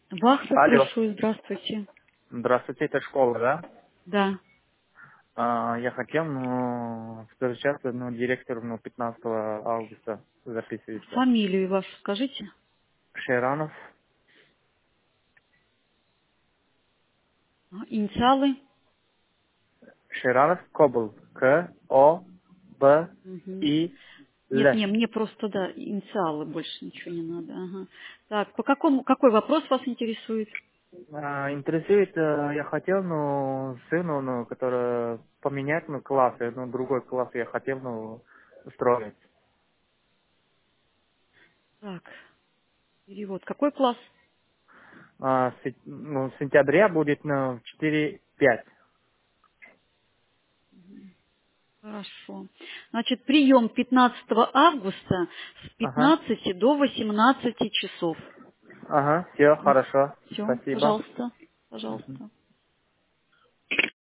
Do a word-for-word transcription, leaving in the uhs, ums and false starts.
Вахта, Алло. слушаю, здравствуйте. Здравствуйте, это школа, да? Да. А, я хотел, ну, встречаться, ну, директором, ну, пятнадцатого августа записывается. Фамилию вашу скажите. Шеранов, А, Инициалы. Шеранов, Кобл, К, О, Б, Мгм. И, Нет, Л. не, мне просто, да, инициалы, больше ничего не надо. Ага. Так, по какому, какой вопрос вас интересует? А, интересует, э, я хотел, ну, сыну, ну, который поменять, ну, классы, ну, другой класс я хотел, ну, устроить. Так, перевод. Какой класс? А, с, ну, в сентябре будет, ну, четыре пять. Хорошо. Значит, прием пятнадцатого августа с Ага. пятнадцати до восемнадцати часов. Ага, все, хорошо. Все, Спасибо. пожалуйста, пожалуйста.